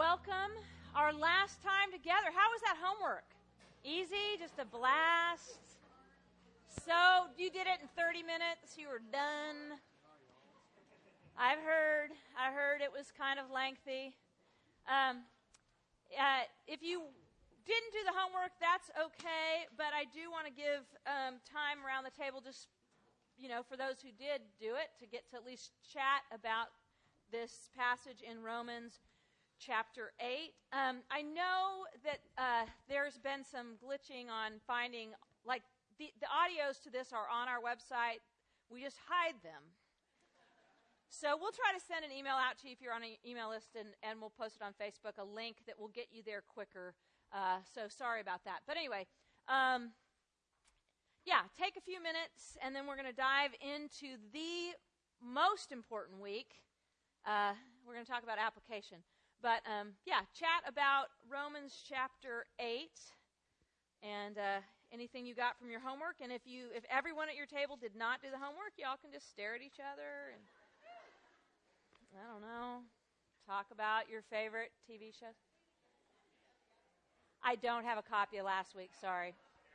welcome. Our last time together. How was that homework? Easy? Just a blast? So, you did it in 30 minutes? You were done? I heard it was kind of lengthy. If you didn't do the homework, that's okay, but I do want to give time around the table just, for those who did do it, to get to at least chat about this passage in Romans chapter 8. I know that there's been some glitching on finding, like, the audios to this are on our website. We just hide them. So we'll try to send an email out to you if you're on an email list, and we'll post it on Facebook, a link that will get you there quicker. So sorry about that. But anyway, take a few minutes, and then we're going to dive into the most important week. We're going to talk about application. But, chat about Romans chapter 8 and anything you got from your homework. And if everyone at your table did not do the homework, y'all can just stare at each other and, I don't know, talk about your favorite TV shows. I don't have a copy of last week, sorry.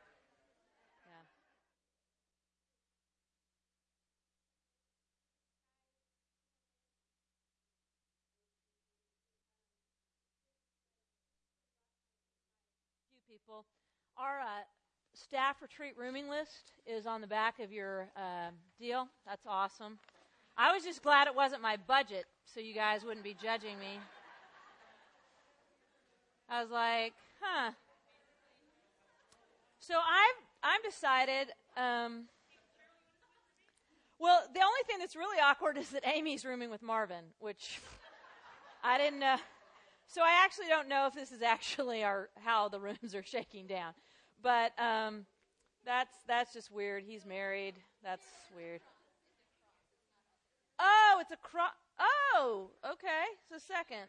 People. Our staff retreat rooming list is on the back of your deal. That's awesome. I was just glad it wasn't my budget, so you guys wouldn't be judging me. I was like, So I've decided. Well, the only thing that's really awkward is that Amy's rooming with Marvin, which I didn't know. So I actually don't know if this is actually how the rooms are shaking down. But that's just weird. He's married. That's weird. Oh, it's a Oh, okay. So second.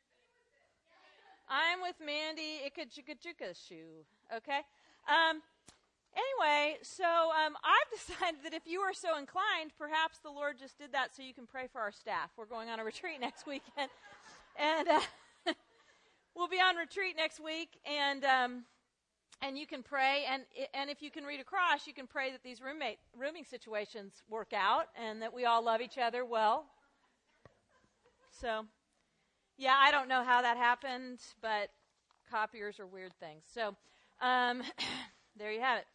I'm with Mandy Ikachikachuka's shoe. Okay. Anyway, so I've decided that if you are so inclined, perhaps the Lord just did that so you can pray for our staff. We're going on a retreat next weekend. And we'll be on retreat next week, and you can pray, and if you can read across, you can pray that these rooming situations work out, and that we all love each other well. So, I don't know how that happened, but copiers are weird things. So, there you have it.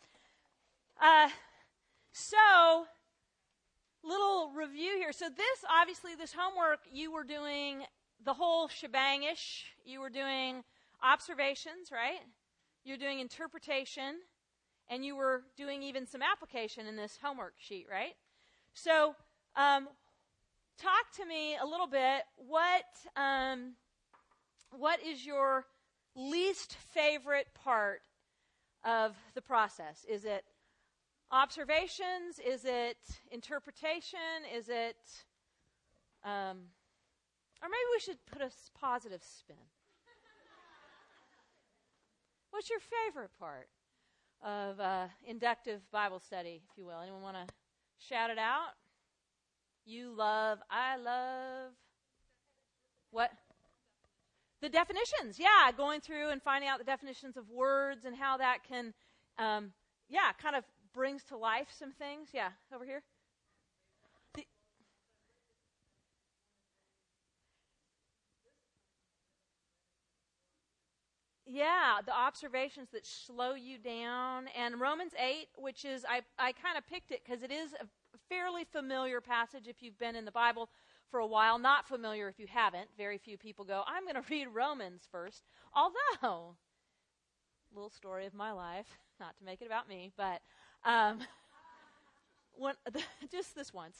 So, little review here. So this homework, you were doing the whole shebang-ish. You were doing observations, right? You're doing interpretation, and you were doing even some application in this homework sheet, right? So, talk to me a little bit. What is your least favorite part of the process? Is it observations? Is it interpretation? Is it... Or maybe we should put a positive spin. What's your favorite part of inductive Bible study, if you will? Anyone want to shout it out? You love, I love. What? The definitions, going through and finding out the definitions of words and how that can, kind of brings to life some things. Yeah, over here. Yeah, the observations that slow you down. And Romans 8, which is, I kind of picked it because it is a fairly familiar passage if you've been in the Bible for a while. Not familiar if you haven't. Very few people go, I'm going to read Romans first. Although, little story of my life, not to make it about me, but just this once.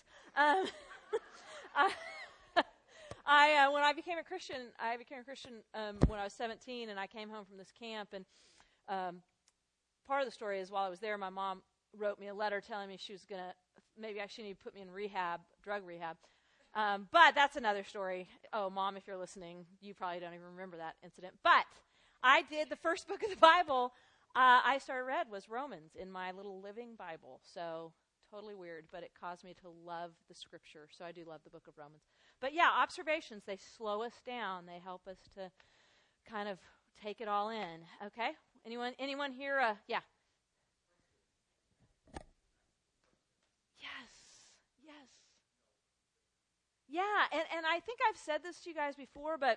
When I became a Christian, when I was 17, and I came home from this camp. And part of the story is while I was there, my mom wrote me a letter telling me she was maybe she needed to put me in drug rehab. But that's another story. Oh, Mom, if you're listening, you probably don't even remember that incident. But I did the first book of the Bible I read was Romans in my little living Bible. So totally weird, but it caused me to love the Scripture. So I do love the book of Romans. But yeah, observations, they slow us down. They help us to kind of take it all in. Okay? Anyone here? Yeah. Yes. Yeah, and I think I've said this to you guys before, but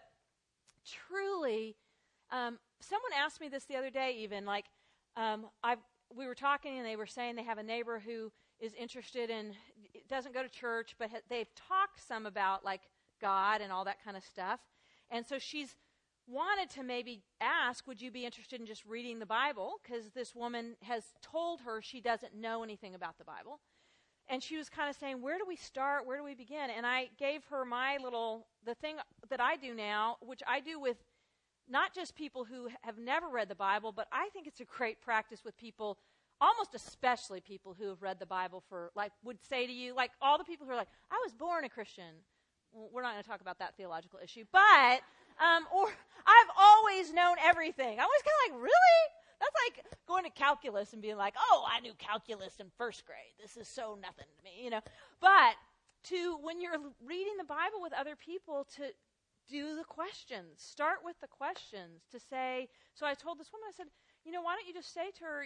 truly, someone asked me this the other day even, like, we were talking and they were saying they have a neighbor who is interested in, doesn't go to church, but they've talked some about, like, God and all that kind of stuff. And so she's wanted to maybe ask, would you be interested in just reading the Bible? Because this woman has told her she doesn't know anything about the Bible. And she was kind of saying, where do we start? Where do we begin? And I gave her the thing that I do now, which I do with not just people who have never read the Bible, but I think it's a great practice with people, almost especially people who have read the Bible for, like, would say to you, like, all the people who are like, I was born a Christian. Well, we're not going to talk about that theological issue, but, or I've always known everything. I was kind of like, really? That's like going to calculus and being like, oh, I knew calculus in first grade. This is so nothing to me, you know. But when you're reading the Bible with other people, to do the questions. Start with the questions to say, so I told this woman, I said, why don't you just say to her,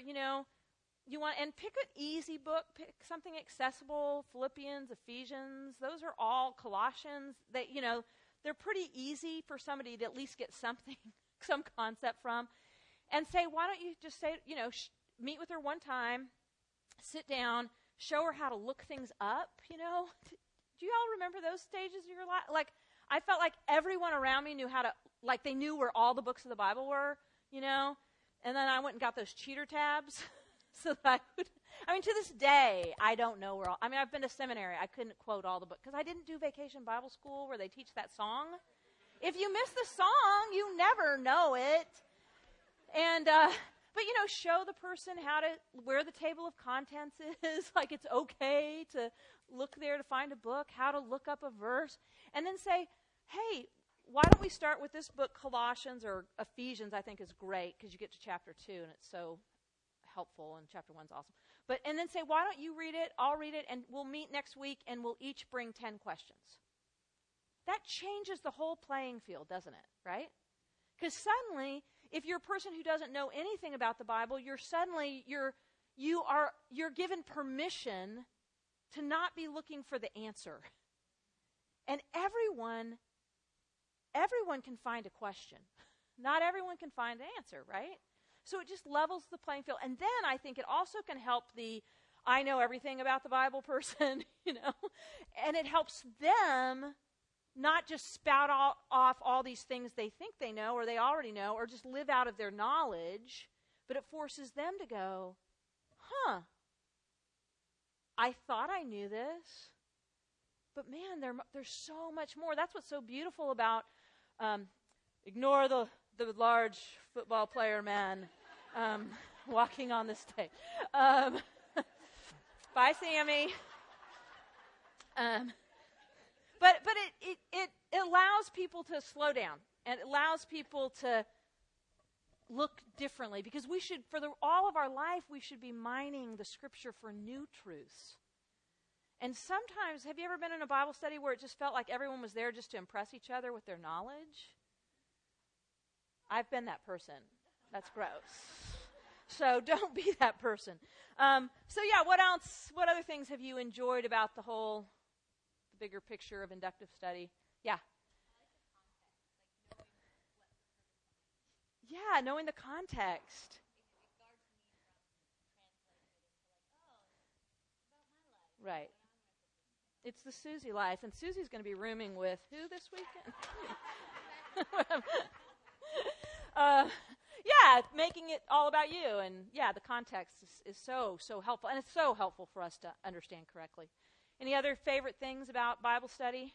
and pick an easy book, pick something accessible, Philippians, Ephesians, those are all, Colossians, they're pretty easy for somebody to at least get something, some concept from. And say, why don't you just say, meet with her one time, sit down, show her how to look things up, Do you all remember those stages of your life? Like, I felt like everyone around me knew how to, like, they knew where all the books of the Bible were, And then I went and got those cheater tabs so that to this day, I don't know where I've been to seminary. I couldn't quote all the books because I didn't do Vacation Bible School where they teach that song. If you miss the song, you never know it. And, but show the person where the table of contents is, like it's okay to look there to find a book, how to look up a verse, and then say, hey, why don't we start with this book, Colossians or Ephesians, I think is great, because you get to chapter 2, and it's so helpful, and chapter 1's awesome. And then say, why don't you read it, I'll read it, and we'll meet next week, and we'll each bring 10 questions. That changes the whole playing field, doesn't it, right? Because suddenly, if you're a person who doesn't know anything about the Bible, you're given permission to not be looking for the answer. And everyone can find a question. Not everyone can find an answer, right? So it just levels the playing field. And then I think it also can help the I know everything about the Bible person, and it helps them not just spout off all these things they think they know or they already know or just live out of their knowledge, but it forces them to go, I thought I knew this, but man, there's so much more. That's what's so beautiful about, ignore the large football player man walking on the stage. Bye, Sammy. But it allows people to slow down, and it allows people to look differently, because we should, all of our life, we should be mining the Scripture for new truths. And sometimes, have you ever been in a Bible study where it just felt like everyone was there just to impress each other with their knowledge? I've been that person. That's gross. So don't be that person. What else? What other things have you enjoyed about the bigger picture of inductive study? Yeah. Yeah, knowing the context. Right. It's the Susie life, and Susie's going to be rooming with who this weekend? Making it all about you, and the context is so helpful, and it's so helpful for us to understand correctly. Any other favorite things about Bible study?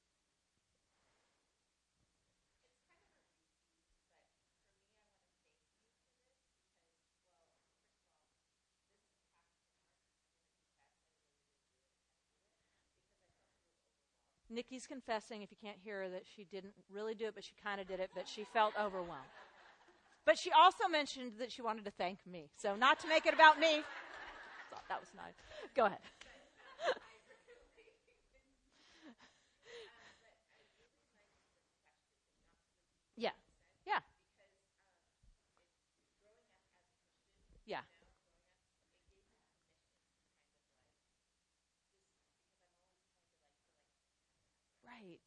Nikki's confessing, if you can't hear her, that she didn't really do it, but she kind of did it, but she felt overwhelmed. But she also mentioned that she wanted to thank me. So not to make it about me. Thought that was nice. Go ahead. Right.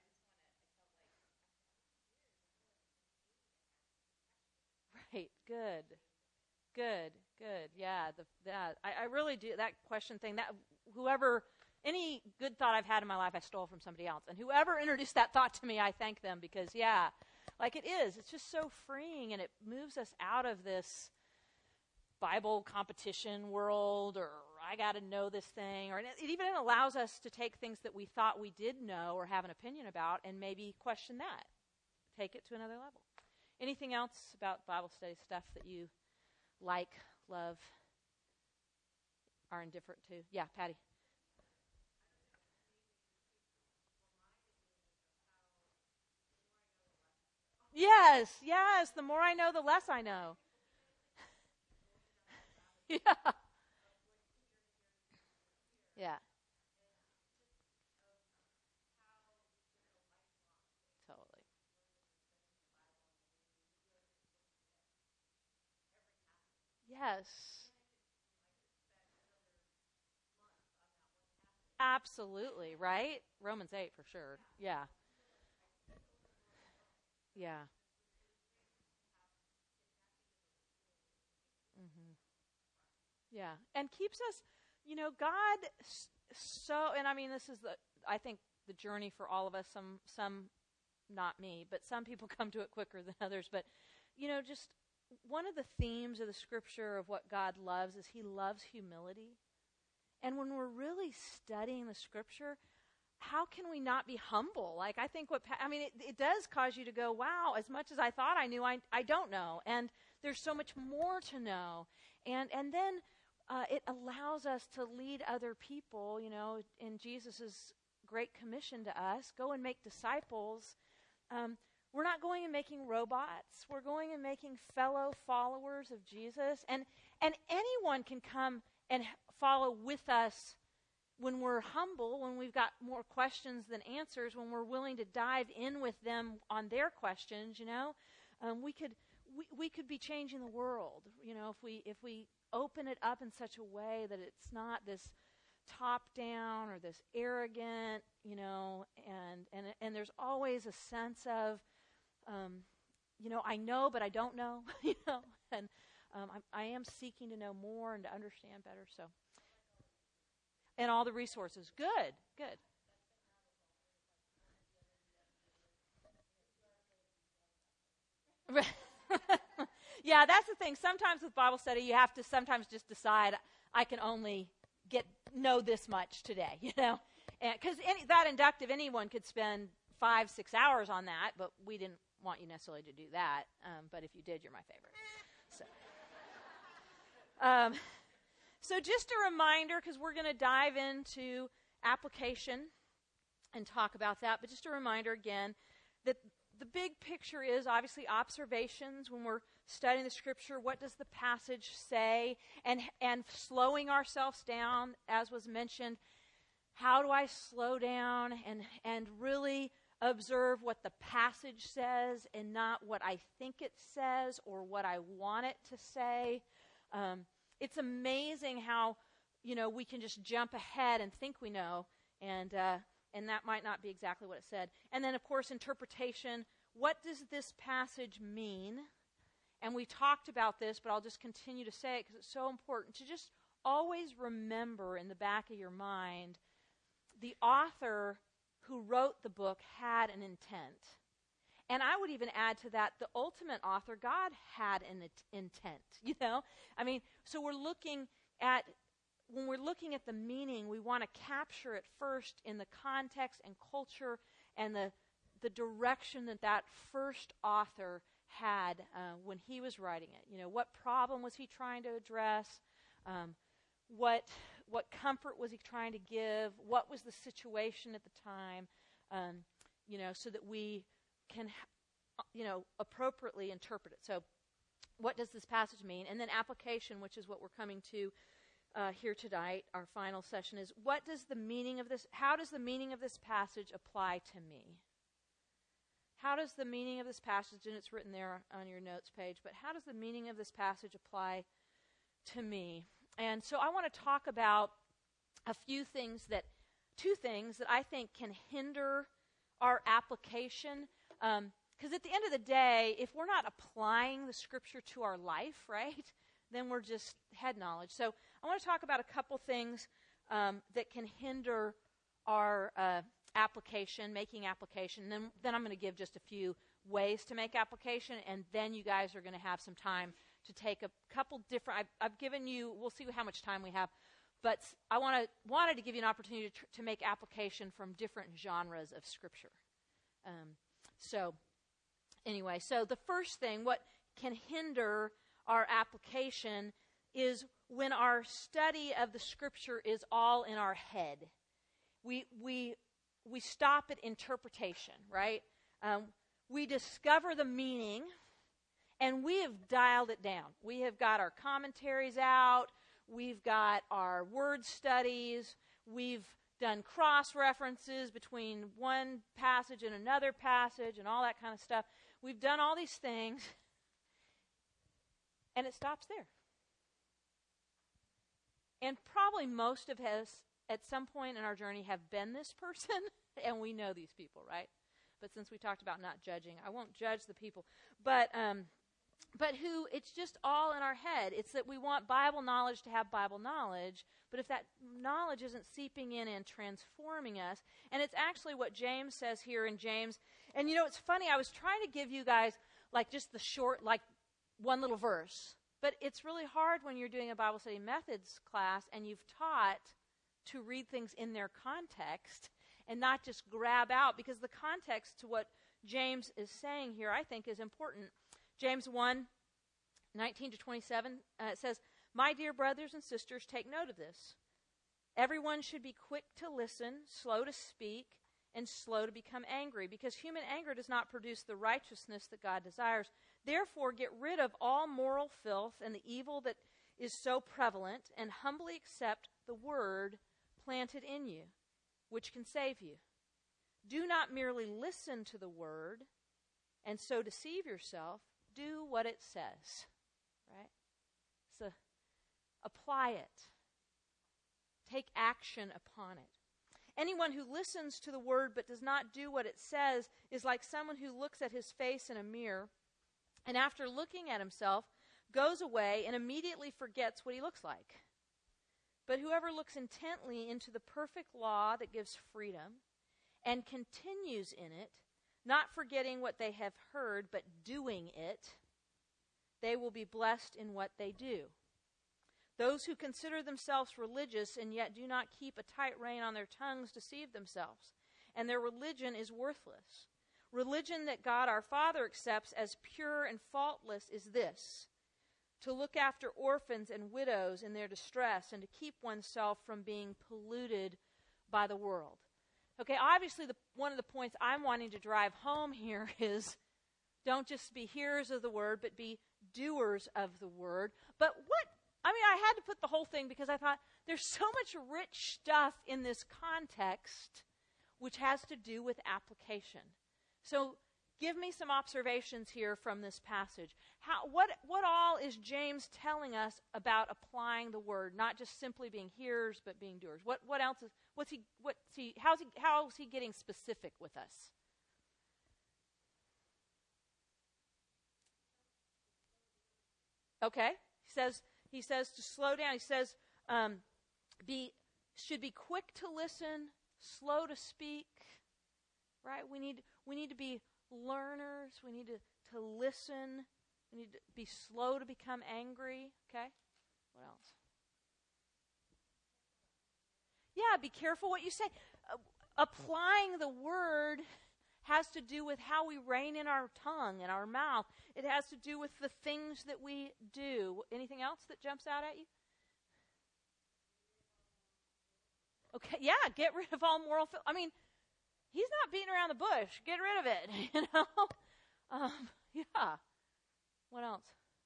Right. Good. Good. Good. Yeah. I really do that question thing. That whoever any good thought I've had in my life, I stole from somebody else, and whoever introduced that thought to me, I thank them because like it is. It's just so freeing, and it moves us out of this Bible competition world, or I got to know this thing, or it even allows us to take things that we thought we did know or have an opinion about, and maybe question that, take it to another level. Anything else about Bible study stuff that you like, love, are indifferent to? Yeah, Patty. Yes, yes. The more I know, the less I know. Yeah, yeah. Totally. Yes, absolutely. Right. Romans 8 for sure. Yeah, yeah. Hmm. Yeah, and keeps us. God. So, and I mean, this is I think the journey for all of us. Some not me, but some people come to it quicker than others. But just one of the themes of the scripture of what God loves is He loves humility. And when we're really studying the scripture, how can we not be humble? Like, I think it does cause you to go, wow, as much as I thought I knew, I don't know. And there's so much more to know. And then it allows us to lead other people, in Jesus' great commission to us, go and make disciples. We're not going and making robots. We're going and making fellow followers of Jesus. And anyone can come and follow with us when we're humble, when we've got more questions than answers, when we're willing to dive in with them on their questions. We could be changing the world. If we open it up in such a way that it's not this top down or this arrogant, and there's always a sense of, I know, but I don't know, and I am seeking to know more and to understand better. So, and all the resources, good, good. Yeah, that's the thing. Sometimes with Bible study, you have to sometimes just decide I can only know this much today, because that inductive, anyone could spend 5-6 hours on that, but we didn't want you necessarily to do that. But if you did, you're my favorite. So just a reminder, because we're going to dive into application and talk about that, but just a reminder again that the big picture is obviously observations when we're studying the scripture. What does the passage say? And slowing ourselves down, as was mentioned. How do I slow down and really observe what the passage says and not what I think it says or what I want it to say? It's amazing how we can just jump ahead and think we know, and that might not be exactly what it said. And then, of course, interpretation. What does this passage mean? And we talked about this, but I'll just continue to say it because it's so important to just always remember in the back of your mind the author who wrote the book had an intent. And I would even add to that, the ultimate author, God, had an intent, So when we're looking at the meaning, we want to capture it first in the context and culture and the direction that first author had when he was writing it. What problem was he trying to address? What comfort was he trying to give? What was the situation at the time? So that we can, appropriately interpret it. So what does this passage mean? And then application, which is what we're coming to here tonight, our final session, is how does the meaning of this passage apply to me? How does the meaning of this passage, and it's written there on your notes page, but how does the meaning of this passage apply to me? And so I want to talk about two things that I think can hinder our application. Because at the end of the day, if we're not applying the Scripture to our life, right, then we're just head knowledge. So I want to talk about a couple things that can hinder our application, making application. And then I'm going to give just a few ways to make application, and then you guys are going to have some time to take a couple different. I've given you. We'll see how much time we have, but I wanted to give you an opportunity to make application from different genres of Scripture. So anyway, so the first thing, what can hinder our application, is when our study of the Scripture is all in our head. We stop at interpretation, right? We discover the meaning, and we have dialed it down. We have got our commentaries out. We've got our word studies. We've done cross-references between one passage and another passage and all that kind of stuff. We've done all these things, and it stops there. And probably most of us, at some point in our journey, have been this person, and we know these people, right? But since we talked about not judging, I won't judge the people. But who, it's just all in our head. It's that we want Bible knowledge to have Bible knowledge, but if that knowledge isn't seeping in and transforming us, and it's actually what James says here in James. And it's funny, I was trying to give you guys like just the short, like one little verse, but it's really hard when you're doing a Bible study methods class and you've taught to read things in their context and not just grab out, because the context to what James is saying here, I think, is important. James 1:19-27, it says, "My dear brothers and sisters, take note of this. Everyone should be quick to listen, slow to speak, and slow to become angry, because human anger does not produce the righteousness that God desires. Therefore, get rid of all moral filth and the evil that is so prevalent, and humbly accept the word planted in you, which can save you. Do not merely listen to the word and so deceive yourself. Do what it says." Right? So apply it. Take action upon it. Anyone who listens to the word but does not do what it says is like someone who looks at his face in a mirror and after looking at himself goes away and immediately forgets what he looks like. But whoever looks intently into the perfect law that gives freedom and continues in it, not forgetting what they have heard, but doing it, they will be blessed in what they do. Those who consider themselves religious and yet do not keep a tight rein on their tongues deceive themselves, and their religion is worthless. Religion that God our Father accepts as pure and faultless is this: to look after orphans and widows in their distress, and to keep oneself from being polluted by the world. Okay, obviously one of the points I'm wanting to drive home here is don't just be hearers of the word, but be doers of the word. But I had to put the whole thing because I thought there's so much rich stuff in this context which has to do with application. So give me some observations here from this passage. What all is James telling us about applying the word, not just simply being hearers, but being doers? What else is how is he getting specific with us? Okay, he says to slow down. He says should be quick to listen, slow to speak. Right? We need to be learners. We need to listen. We need to be slow to become angry. Okay? What else? Yeah, be careful what you say. Applying the word has to do with how we rein in our tongue and our mouth. It has to do with the things that we do. Anything else that jumps out at you? Okay, yeah, get rid of all moral filth. He's not beating around the bush. Get rid of it, yeah. What else?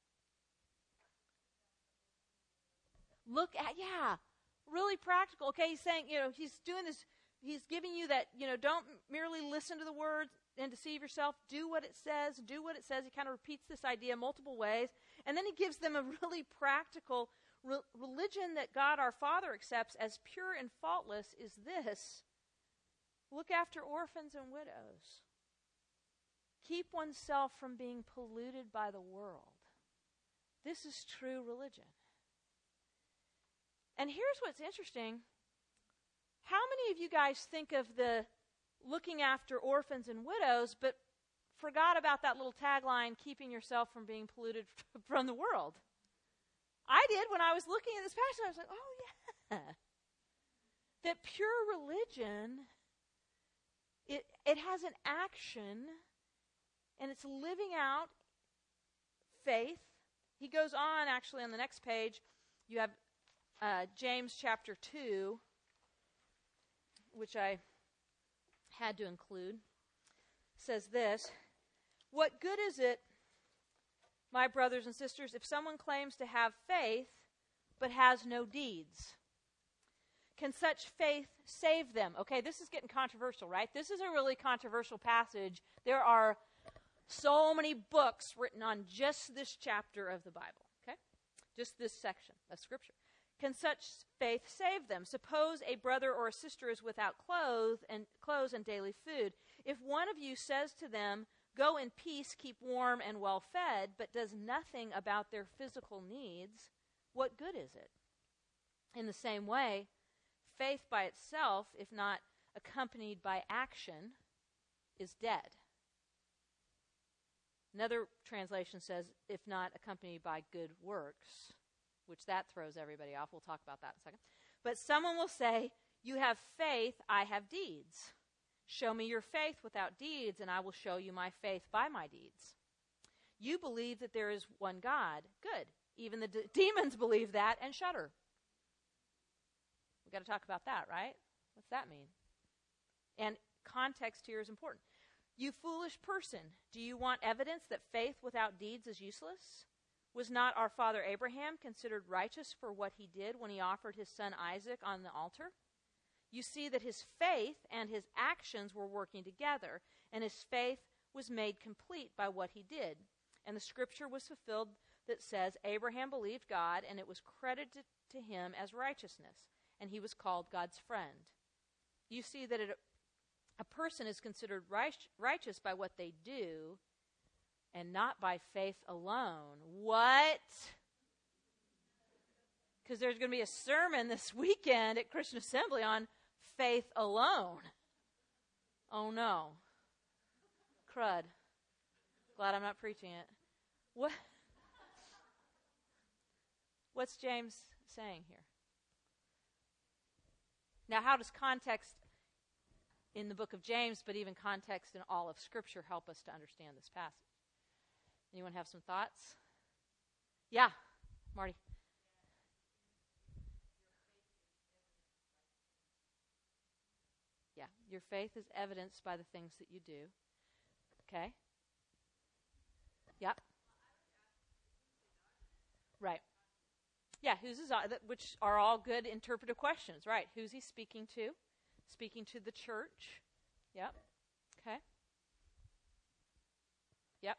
Really practical. Okay, he's saying, he's doing this. He's giving you that, don't merely listen to the word and deceive yourself. Do what it says. Do what it says. He kind of repeats this idea multiple ways. And then he gives them a really practical religion that God our Father accepts as pure and faultless is this: Look after orphans and widows. Keep oneself from being polluted by the world. This is true religion. And here's what's interesting. How many of you guys think of the looking after orphans and widows, but forgot about that little tagline, keeping yourself from being polluted from the world? I did when I was looking at this passage. I was like, oh, yeah. That pure religion, it has an action, and it's living out faith. He goes on, actually, on the next page. You have James chapter 2, which I had to include. Says this: what good is it, my brothers and sisters, if someone claims to have faith but has no deeds? Can such faith save them? Okay, this is getting controversial, right? This is a really controversial passage. There are so many books written on just this chapter of the Bible, okay? Just this section of Scripture. Can such faith save them? Suppose a brother or a sister is without clothes and daily food. If one of you says to them, go in peace, keep warm and well fed, but does nothing about their physical needs, what good is it? In the same way, faith by itself, if not accompanied by action, is dead. Another translation says, if not accompanied by good works, which that throws everybody off. We'll talk about that in a second. But someone will say, you have faith, I have deeds. Show me your faith without deeds, and I will show you my faith by my deeds. You believe that there is one God. Good. Even the demons believe that and shudder. We've got to talk about that, right? What's that mean? And context here is important. You foolish person, do you want evidence that faith without deeds is useless? Was not our father Abraham considered righteous for what he did when he offered his son Isaac on the altar? You see that his faith and his actions were working together, and his faith was made complete by what he did. And the scripture was fulfilled that says, Abraham believed God, and it was credited to him as righteousness, and he was called God's friend. You see that a person is considered righteous by what they do, and not by faith alone. What? Because there's going to be a sermon this weekend at Christian Assembly on faith alone. Oh no. Crud. Glad I'm not preaching it. What? What's James saying here? Now, how does context in the book of James, but even context in all of Scripture, help us to understand this passage? Anyone have some thoughts? Yeah, Marty. Yeah, your faith is evidenced by the things that you do. Okay. Yep. Right. Yeah, which are all good interpretive questions, right? Who's he speaking to? Speaking to the church. Yep. Okay. Yep.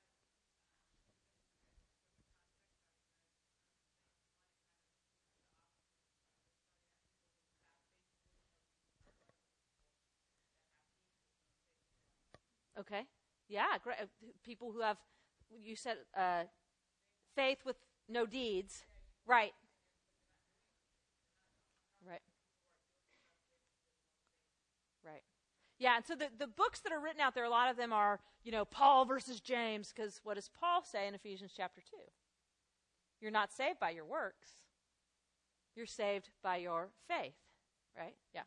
Okay. Yeah, great. People who have, you said, faith with no deeds. Right. Right. Right. Yeah, and so the books that are written out there, a lot of them are, Paul versus James, because what does Paul say in Ephesians chapter 2? You're not saved by your works. You're saved by your faith, right? Yeah.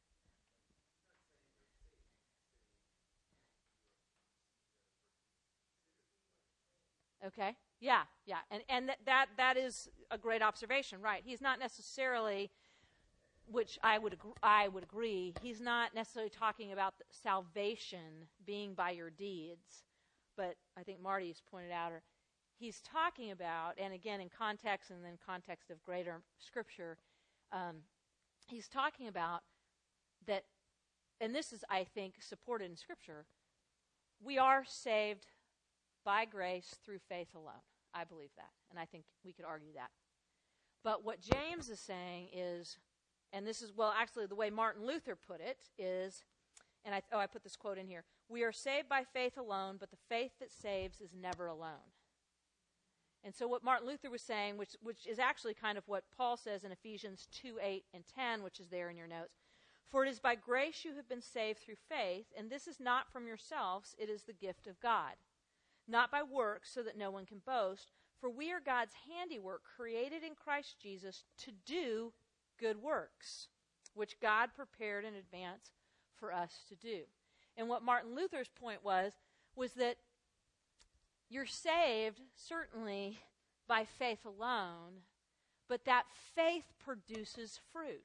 Okay. Yeah. And that is a great observation, right? He's not necessarily, which I would agree, he's not necessarily talking about salvation being by your deeds, but I think Marty's pointed out, or he's talking about, and again in context and then context of greater Scripture, he's talking about that, and this is, I think, supported in Scripture, we are saved by grace through faith alone. I believe that, and I think we could argue that. But what James is saying is, and this is, well, actually the way Martin Luther put it is, And I put this quote in here. We are saved by faith alone, but the faith that saves is never alone. And so what Martin Luther was saying, which is actually kind of what Paul says in Ephesians 2:8 and 10, which is there in your notes. For it is by grace you have been saved through faith, and this is not from yourselves, it is the gift of God. Not by works, so that no one can boast, for we are God's handiwork, created in Christ Jesus to do good works, which God prepared in advance for us to do. And what Martin Luther's point was that you're saved, certainly, by faith alone, but that faith produces fruit.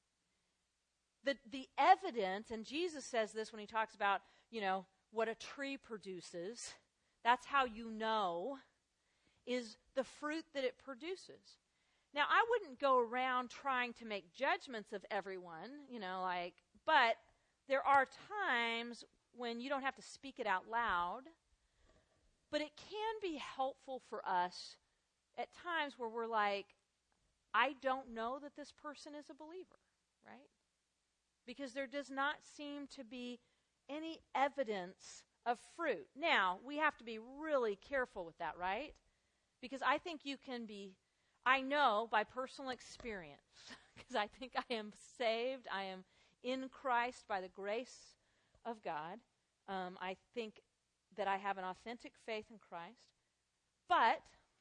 The evidence, and Jesus says this when he talks about, what a tree produces, that's how you know, is the fruit that it produces. Now, I wouldn't go around trying to make judgments of everyone, but there are times when you don't have to speak it out loud. But it can be helpful for us at times where we're like, I don't know that this person is a believer, right? Because there does not seem to be any evidence of fruit. Now, we have to be really careful with that, right? Because I think I know by personal experience, because I think I am saved, I am in Christ by the grace of God. I think that I have an authentic faith in Christ, but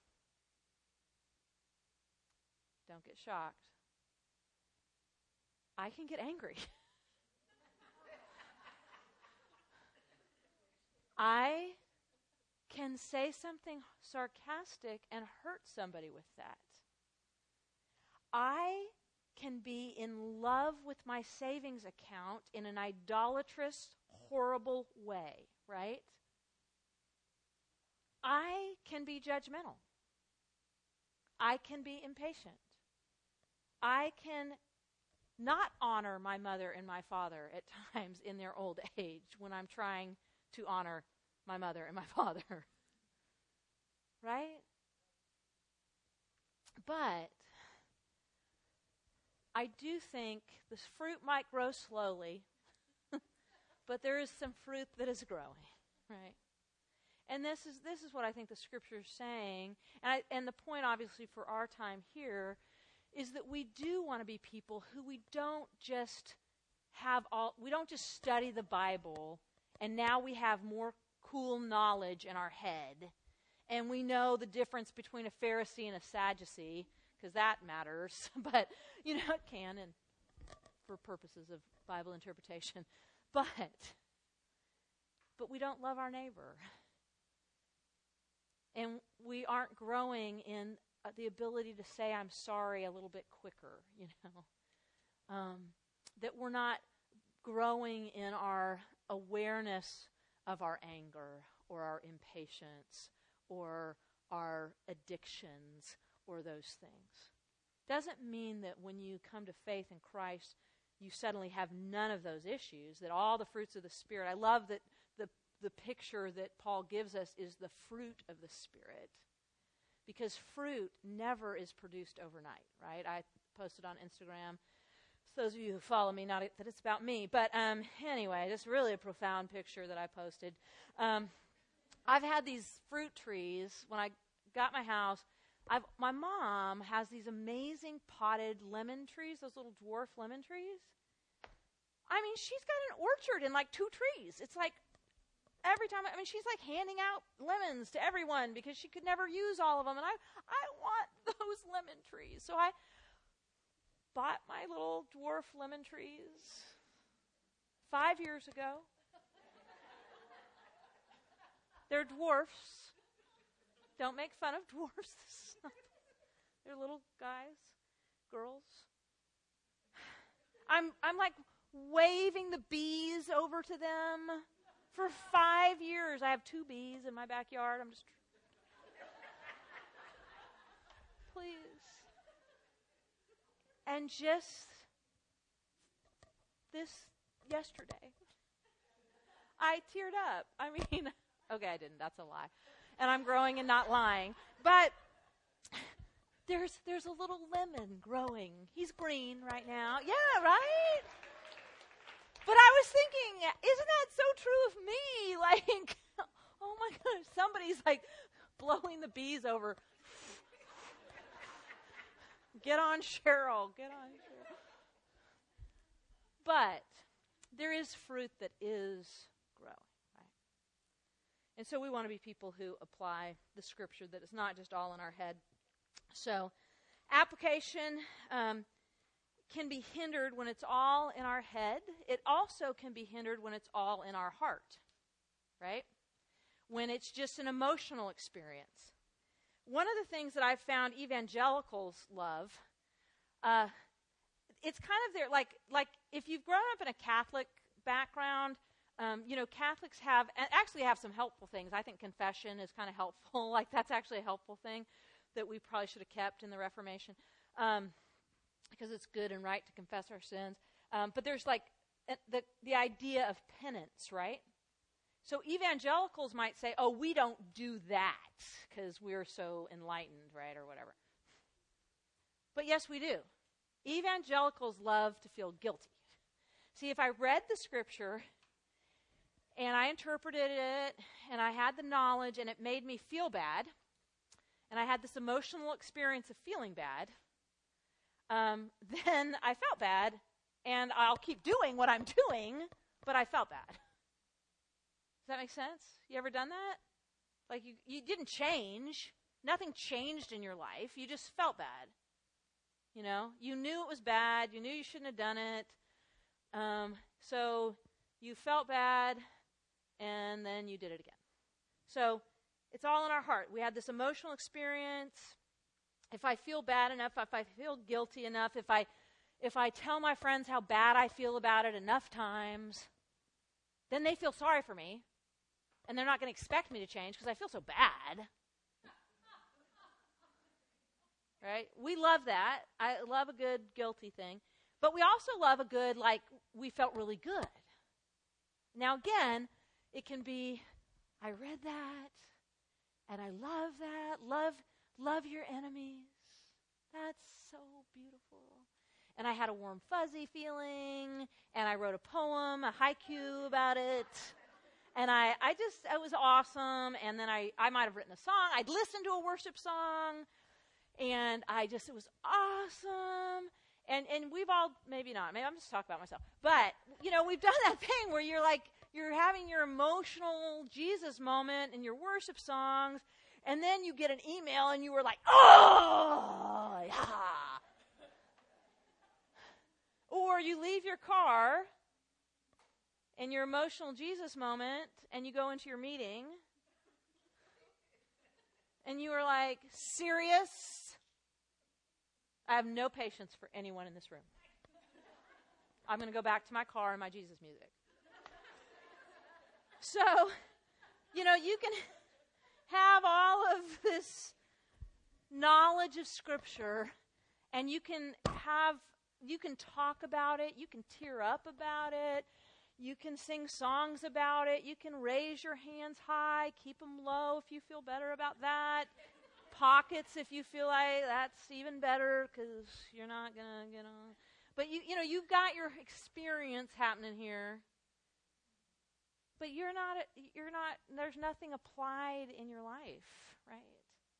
don't get shocked. I can get angry. I can say something sarcastic and hurt somebody with that. I can be in love with my savings account in an idolatrous, horrible way, right? I can be judgmental. I can be impatient. I can not honor my mother and my father at times in their old age when I'm trying to honor my mother and my father. Right? But I do think this fruit might grow slowly, but there is some fruit that is growing, right? And this is what I think the Scripture is saying. And the point, obviously, for our time here is that we do want to be people who we don't just study the Bible and now we have more cool knowledge in our head and we know the difference between a Pharisee and a Sadducee, because that matters. But, it can, and for purposes of Bible interpretation. But we don't love our neighbor. And we aren't growing in the ability to say I'm sorry a little bit quicker, that we're not growing in our awareness of our anger or our impatience or our addictions or those things. Doesn't mean that when you come to faith in Christ, you suddenly have none of those issues, that all the fruits of the Spirit. I love that the picture that Paul gives us is the fruit of the Spirit. Because fruit never is produced overnight, right? I posted on Instagram. So those of you who follow me, not that it's about me, but anyway, just really a profound picture that I posted. I've had these fruit trees when I got my house. My mom has these amazing potted lemon trees, those little dwarf lemon trees. I mean, she's got an orchard in like 2 trees. It's like every time, she's like handing out lemons to everyone because she could never use all of them. And I want those lemon trees. So I bought my little dwarf lemon trees 5 years ago. They're dwarfs. Don't make fun of dwarfs. They're little guys, girls. I'm like waving the bees over to them. For 5 years, I have 2 bees in my backyard. I'm just, please. And just yesterday, I teared up. Okay, I didn't. That's a lie. And I'm growing and not lying. But there's a little lemon growing. He's green right now. Yeah, right? But I was thinking, isn't that so true of me? Like, oh my gosh, somebody's like blowing the bees over. Get on, Cheryl. Get on, Cheryl. But there is fruit that is growing, right? And so we want to be people who apply the scripture, that it's not just all in our head. So application can be hindered when it's all in our head. It also can be hindered when it's all in our heart, right? When it's just an emotional experience. One of the things that I've found evangelicals love, it's kind of their, like if you've grown up in a Catholic background, Catholics actually have some helpful things. I think confession is kind of helpful. Like, that's actually a helpful thing that we probably should have kept in the Reformation, because it's good and right to confess our sins. But there's like the idea of penance, right? So evangelicals might say, oh, we don't do that because we're so enlightened, right, or whatever. But yes, we do. Evangelicals love to feel guilty. See, if I read the scripture and I interpreted it and I had the knowledge and it made me feel bad, and I had this emotional experience of feeling bad, then I felt bad, and I'll keep doing what I'm doing, but I felt bad. Does that make sense? You ever done that? Like, you didn't change. Nothing changed in your life. You just felt bad. You knew it was bad. You knew you shouldn't have done it. So you felt bad, and then you did it again. So it's all in our heart. We had this emotional experience. If I feel bad enough, if I feel guilty enough, if I tell my friends how bad I feel about it enough times, then they feel sorry for me. And they're not going to expect me to change because I feel so bad. Right? We love that. I love a good guilty thing. But we also love a good, like, we felt really good. Now, again, it can be, I read that, and I love that. Love your enemies. That's so beautiful. And I had a warm, fuzzy feeling, and I wrote a poem, a haiku about it. And it was awesome. And then I might have written a song. I'd listened to a worship song, and it was awesome. And we've all, maybe not, maybe I'm just talking about myself. But, we've done that thing where you're having your emotional Jesus moment in your worship songs, and then you get an email, and you were like, oh, yeah. Or you leave your car in your emotional Jesus moment, and you go into your meeting, and you are like, serious? I have no patience for anyone in this room. I'm going to go back to my car and my Jesus music. So, you can have all of this knowledge of Scripture, and you can talk about it, you can tear up about it, you can sing songs about it. You can raise your hands high, keep them low if you feel better about that. Pockets if you feel like that's even better because you're not going to get on. But you've got your experience happening here. But there's nothing applied in your life, right?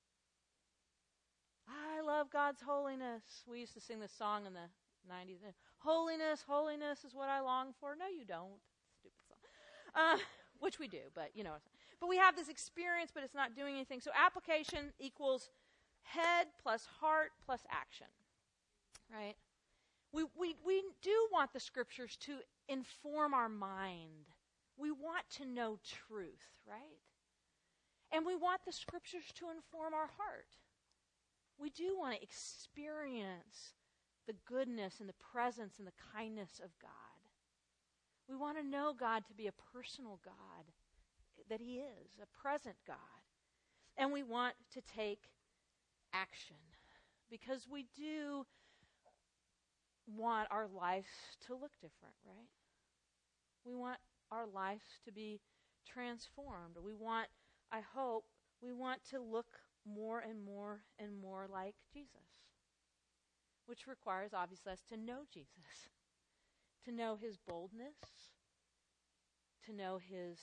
I love God's holiness. We used to sing this song in the 90s. Holiness, holiness is what I long for. No, you don't. Stupid song. Which we do, but But we have this experience, but it's not doing anything. So application equals head plus heart plus action, right? We do want the Scriptures to inform our mind. We want to know truth, right? And we want the Scriptures to inform our heart. We do want to experience the goodness and the presence and the kindness of God. We want to know God to be a personal God, that He is, a present God. And we want to take action because we do want our lives to look different, right? We want our lives to be transformed. We want to look more and more and more like Jesus, which requires, obviously, us to know Jesus, to know his boldness, to know his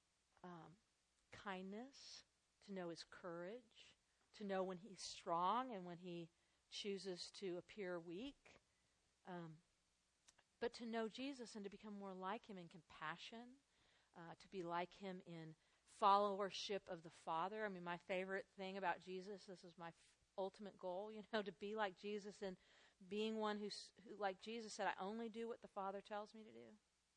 kindness, to know his courage, to know when he's strong and when he chooses to appear weak. But to know Jesus and to become more like him in compassion, to be like him in followership of the Father. I mean, my favorite thing about Jesus, this is my ultimate goal, to be like Jesus and being one who, like Jesus said, I only do what the Father tells me to do.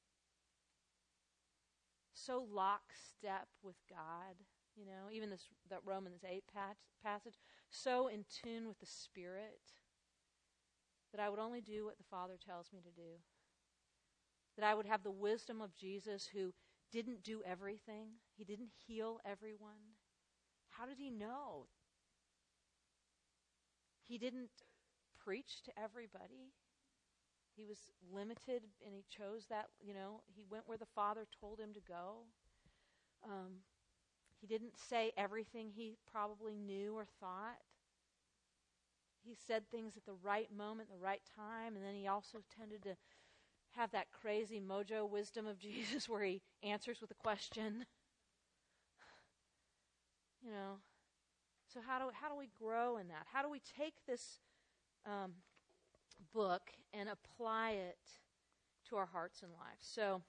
So lockstep with God, even that Romans 8 passage, so in tune with the Spirit that I would only do what the Father tells me to do. That I would have the wisdom of Jesus, who didn't do everything. He didn't heal everyone. How did he know? He didn't preach to everybody. He was limited, and he chose that, he went where the Father told him to go. He didn't say everything he probably knew or thought. He said things at the right moment, the right time, and then he also tended to have that crazy mojo wisdom of Jesus where he answers with a question. So how do we grow in that? How do we take this book and apply it to our hearts and lives? So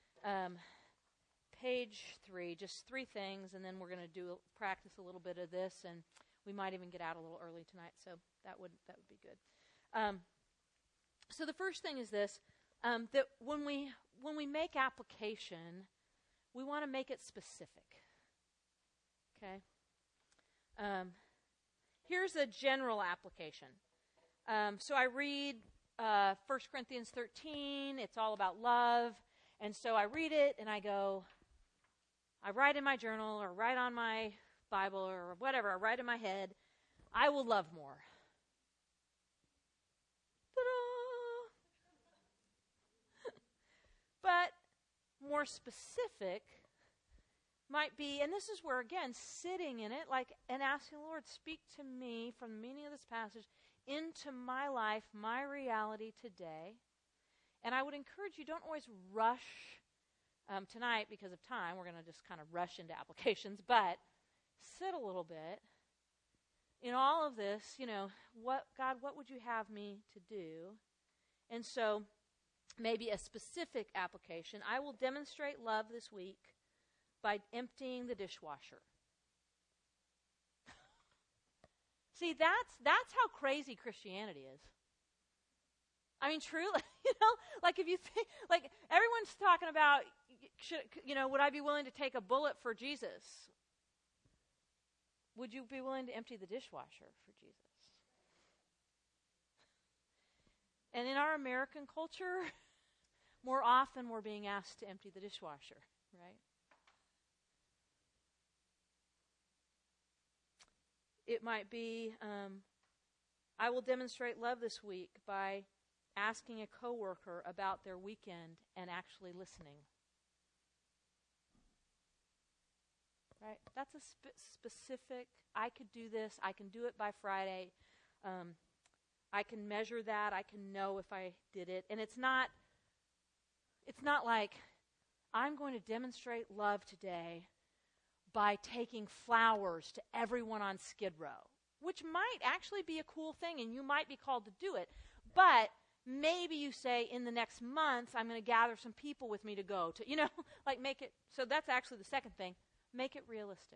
page 3, just 3 things, and then we're going to practice a little bit of this, and we might even get out a little early tonight, so that would be good. So the first thing is this, that when we make application, we want to make it specific. Okay? Here's a general application. So I read 1 Corinthians 13. It's all about love. And so I read it, and I write in my journal or write on my Bible or whatever. I write in my head, I will love more. But more specific might be, and this is where, again, sitting in it, and asking the Lord, speak to me from the meaning of this passage into my life, my reality today. And I would encourage you, don't always rush tonight because of time. We're going to just kind of rush into applications, but sit a little bit. In all of this, God, what would you have me to do? And so maybe a specific application. I will demonstrate love this week by emptying the dishwasher. See, that's how crazy Christianity is. I mean, truly, if you think, everyone's talking about, would I be willing to take a bullet for Jesus? Would you be willing to empty the dishwasher for Jesus? And in our American culture, more often we're being asked to empty the dishwasher, right? It might be, I will demonstrate love this week by asking a coworker about their weekend and actually listening. Right? That's a specific, I could do this, I can do it by Friday. I can measure that, I can know if I did it. And it's not like, I'm going to demonstrate love today by taking flowers to everyone on Skid Row, which might actually be a cool thing, and you might be called to do it. But maybe you say, in the next month, I'm going to gather some people with me to go to, make it. So that's actually the second thing. Make it realistic.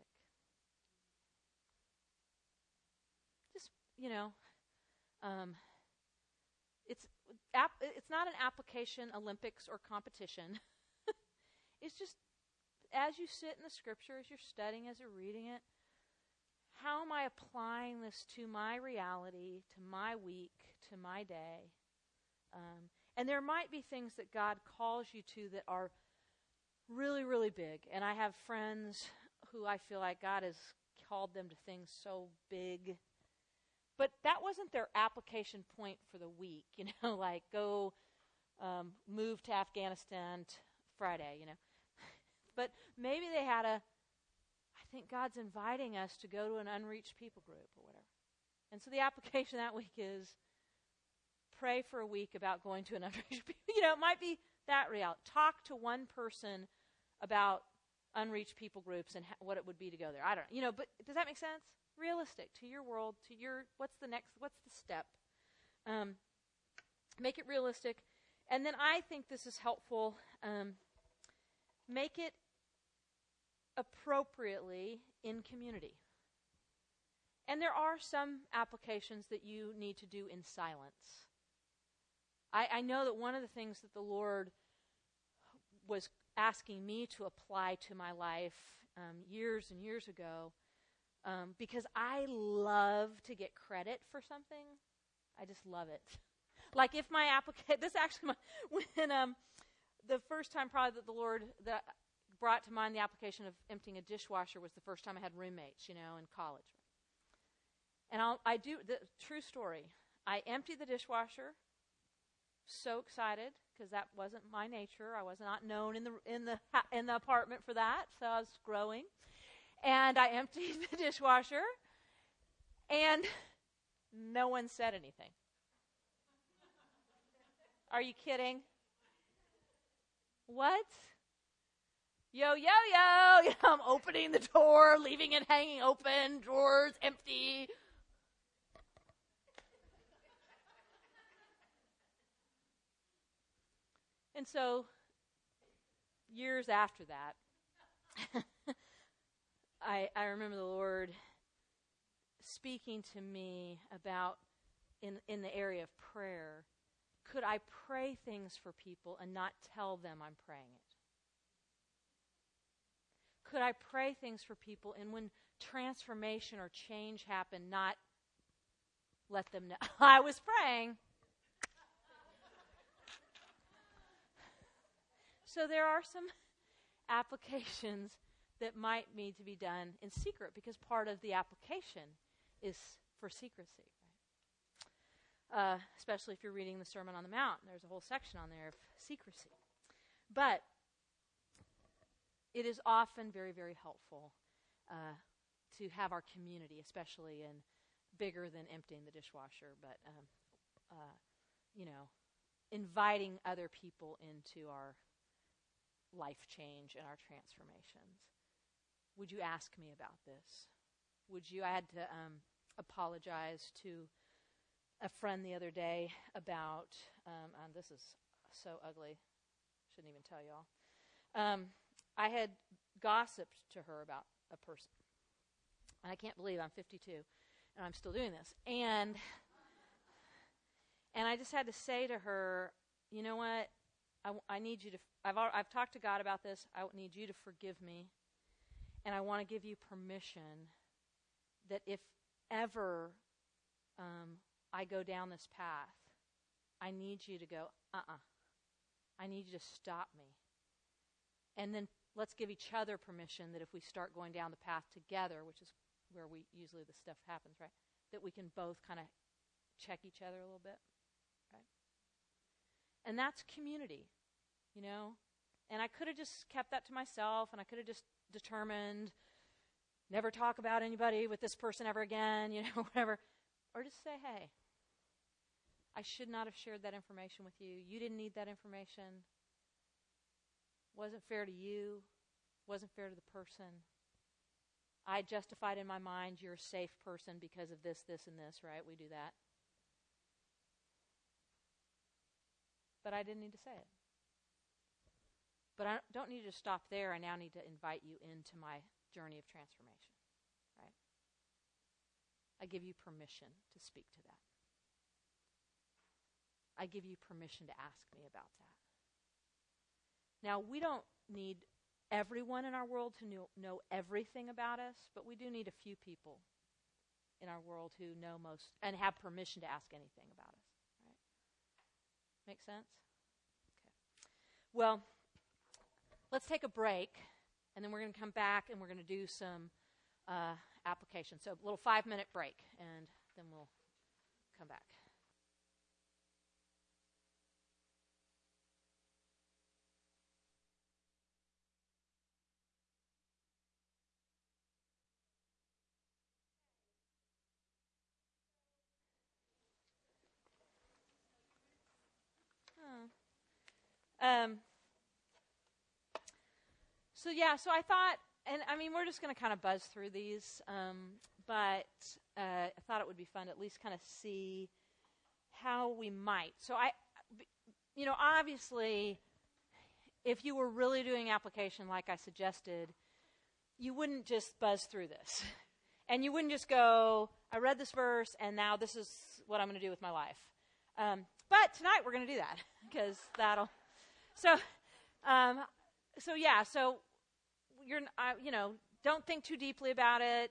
Just, it's not an application Olympics or competition. It's just, as you sit in the Scripture, as you're studying, as you're reading it, how am I applying this to my reality, to my week, to my day? And there might be things that God calls you to that are really, really big. And I have friends who I feel like God has called them to things so big. But that wasn't their application point for the week, go move to Afghanistan Friday, But maybe they had I think God's inviting us to go to an unreached people group or whatever. And so the application that week is pray for a week about going to an unreached people. It might be that reality. Talk to one person about unreached people groups and what it would be to go there. I don't know. But does that make sense? Realistic to your world, what's the step? Make it realistic. And then I think this is helpful. Make it appropriately in community. And there are some applications that you need to do in silence. I know that one of the things that the Lord was asking me to apply to my life years and years ago, because I love to get credit for something. I just love it. Like if my application, this actually, when the first time probably that the Lord that brought to mind the application of emptying a dishwasher was the first time I had roommates, in college. And I do the true story. I emptied the dishwasher. So excited because that wasn't my nature. I was not known in the apartment for that, so I was growing. And I emptied the dishwasher, and no one said anything. Are you kidding? What? Yo, yo, yo! I'm opening the door, leaving it hanging open, drawers empty. And so, years after that, I remember the Lord speaking to me about, in the area of prayer, could I pray things for people and not tell them I'm praying it? Could I pray things for people and when transformation or change happened, not let them know I was praying? So there are some applications that might need to be done in secret because part of the application is for secrecy. Right? Especially if you're reading the Sermon on the Mount. There's a whole section on there of secrecy. But it is often very, very helpful to have our community, especially in bigger than emptying the dishwasher, but inviting other people into our life change and our transformations. Would you ask me about this? I had to apologize to a friend the other day about, and this is so ugly, shouldn't even tell y'all. I had gossiped to her about a person. And I can't believe I'm 52 and I'm still doing this. And I just had to say to her, you know what? I need you to, I've talked to God about this. I need you to forgive me. And I want to give you permission that if ever I go down this path, I need you to go, I need you to stop me. And then let's give each other permission that if we start going down the path together, which is where usually the stuff happens, right? That we can both kind of check each other a little bit, right? And that's community, And I could have just kept that to myself, and I could have just determined never talk about anybody with this person ever again, whatever. Or just say, hey, I should not have shared that information with you. You didn't need that information. Wasn't fair to you. Wasn't fair to the person. I justified in my mind you're a safe person because of this, this, and this, right? We do that. But I didn't need to say it. But I don't need to stop there. I now need to invite you into my journey of transformation, right? I give you permission to speak to that. I give you permission to ask me about that. Now, we don't need everyone in our world to know everything about us, but we do need a few people in our world who know most and have permission to ask anything about us, right? Make sense? Okay. Well, let's take a break, and then we're going to come back and we're going to do some application. So a little 5-minute break, and then we'll come back. So I thought, and I mean, we're just going to kind of buzz through these, but I thought it would be fun to at least kind of see how we might. So obviously, if you were really doing application like I suggested, you wouldn't just buzz through this. And you wouldn't just go, I read this verse, and now this is what I'm going to do with my life. But tonight we're going to do that, because that'll... So you're, don't think too deeply about it.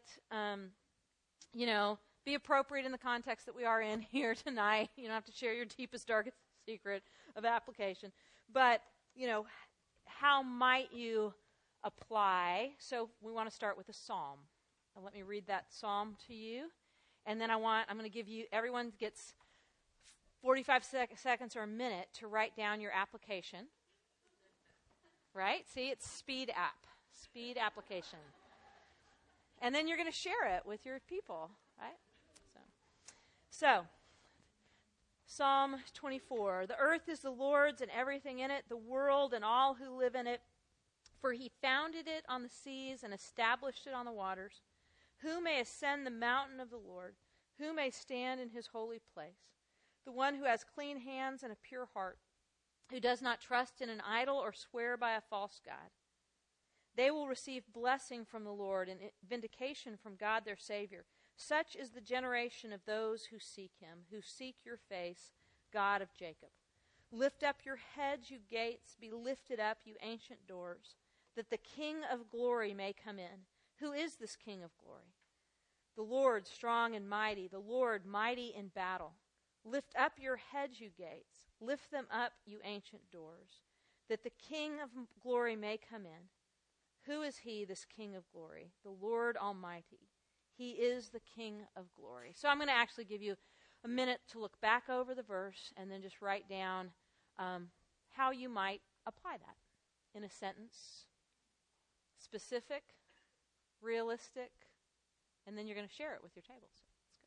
Be appropriate in the context that we are in here tonight. You don't have to share your deepest, darkest secret of application. But, how might you apply? So we want to start with a psalm. And let me read that psalm to you. And then I'm going to give you, everyone gets 45 seconds or a minute to write down your application. Right? See, it's speed application. And then you're going to share it with your people, right? So, Psalm 24. The earth is the Lord's and everything in it, the world and all who live in it. For he founded it on the seas and established it on the waters. Who may ascend the mountain of the Lord? Who may stand in his holy place? The one who has clean hands and a pure heart, who does not trust in an idol or swear by a false god. They will receive blessing from the Lord and vindication from God their Savior. Such is the generation of those who seek him, who seek your face, God of Jacob. Lift up your heads, you gates, be lifted up, you ancient doors, that the King of glory may come in. Who is this King of glory? The Lord strong and mighty, the Lord mighty in battle. Lift up your heads, you gates. Lift them up, you ancient doors, that the King of glory may come in. Who is he, this King of glory? The Lord Almighty. He is the King of glory. So I'm going to actually give you a minute to look back over the verse and then just write down how you might apply that in a sentence. Specific, realistic, and then you're going to share it with your table. So let's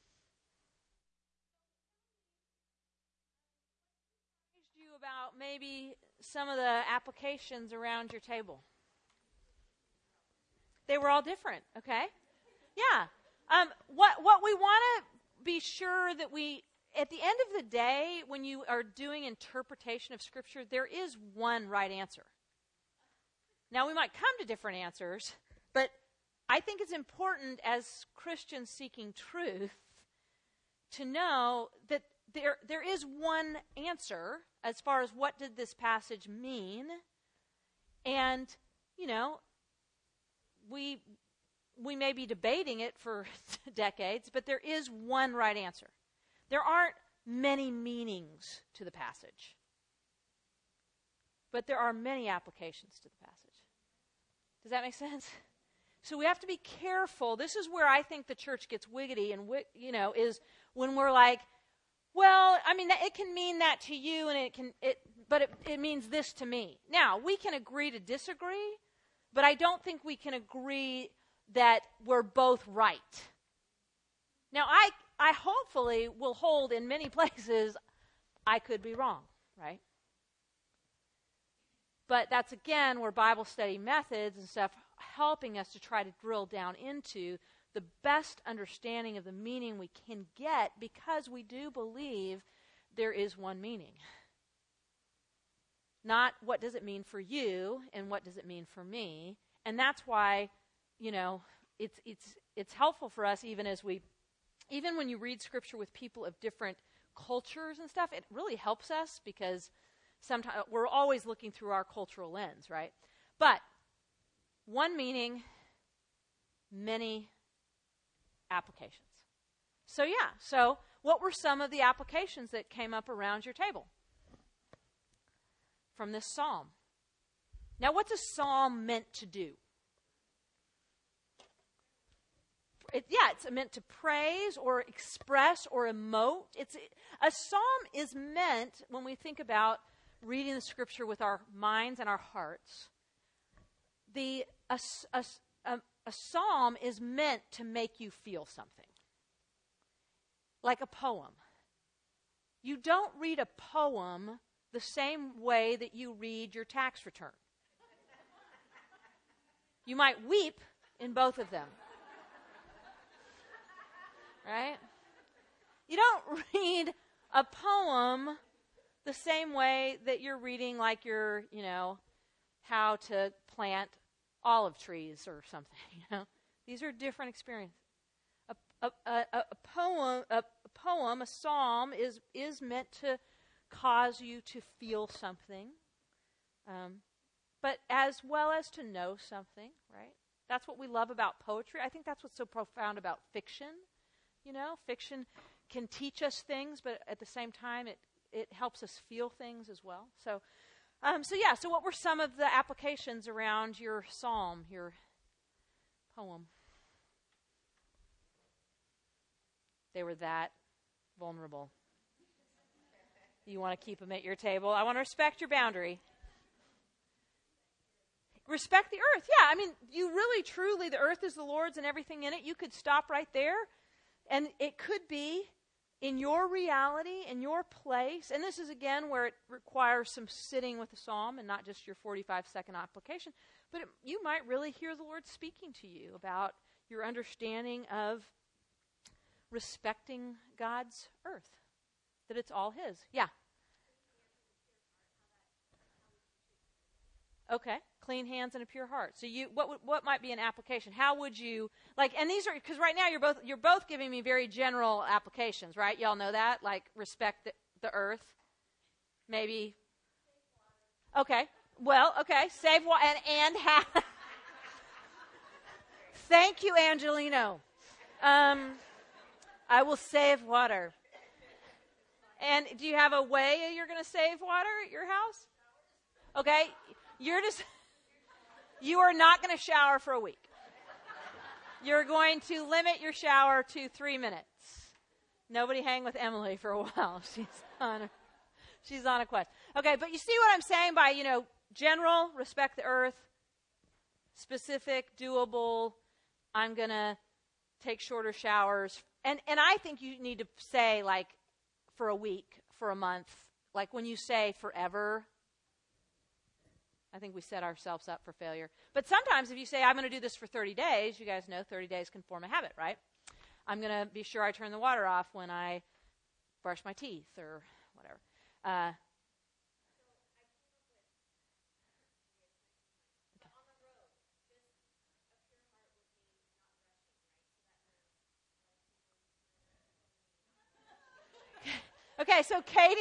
go. You about maybe some of the applications around your table. They were all different, okay? Yeah. What we want to be sure that we, at the end of the day, when you are doing interpretation of Scripture, there is one right answer. Now, we might come to different answers, but I think it's important as Christians seeking truth to know that there is one answer as far as what did this passage mean. And, we may be debating it for decades, but there is one right answer. There aren't many meanings to the passage, but there are many applications to the passage. Does that make sense? So we have to be careful. This is where I think the church gets wiggity, and is when we're like, well, I mean, it can mean that to you, and but it means this to me. Now, we can agree to disagree, but I don't think we can agree that we're both right. Now, I hopefully will hold in many places I could be wrong, right? But that's, again, where Bible study methods and stuff helping us to try to drill down into the best understanding of the meaning we can get, because we do believe there is one meaning. Not what does it mean for you and what does it mean for me. And that's why, it's helpful for us even when you read Scripture with people of different cultures and stuff, it really helps us because sometimes we're always looking through our cultural lens, right? But one meaning, many applications. So what were some of the applications that came up around your table from this psalm? Now, what's a psalm meant to do? It's meant to praise or express or emote. A psalm is meant, when we think about reading the Scripture with our minds and our hearts, a psalm is meant to make you feel something. Like a poem. You don't read a poem the same way that you read your tax return. You might weep in both of them. Right? You don't read a poem the same way that you're reading like your, how to plant olive trees or something, These are different experiences. A poem, a psalm is meant to cause you to feel something, but as well as to know something, right? That's what we love about poetry. I think that's what's so profound about fiction. Fiction can teach us things, but at the same time, it helps us feel things as well. So what were some of the applications around your psalm, your poem? They were that vulnerable. You want to keep them at your table. I want to respect your boundary. Respect the earth. Yeah, I mean, you really, truly, the earth is the Lord's and everything in it. You could stop right there, and it could be in your reality, in your place. And this is, again, where it requires some sitting with the psalm and not just your 45-second application. But you might really hear the Lord speaking to you about your understanding of respecting God's earth, that it's all His. Yeah. Okay. Clean hands and a pure heart. So what might be an application? How would you and these are, because right now you're both giving me very general applications, right? Y'all know that, like respect the earth, maybe. Okay. Well, okay. Save water and have. Thank you, Angelino. I will save water. And do you have a way you're going to save water at your house? Okay. You are not going to shower for a week. You're going to limit your shower to 3 minutes. Nobody hang with Emily for a while. She's on a quest. Okay, but you see what I'm saying by, general, respect the earth, specific, doable, I'm going to take shorter showers. And I think you need to say, for a week, for a month. Like when you say forever, I think we set ourselves up for failure. But sometimes if you say, I'm going to do this for 30 days, you guys know 30 days can form a habit, right? I'm going to be sure I turn the water off when I brush my teeth or whatever. Okay, so Katie.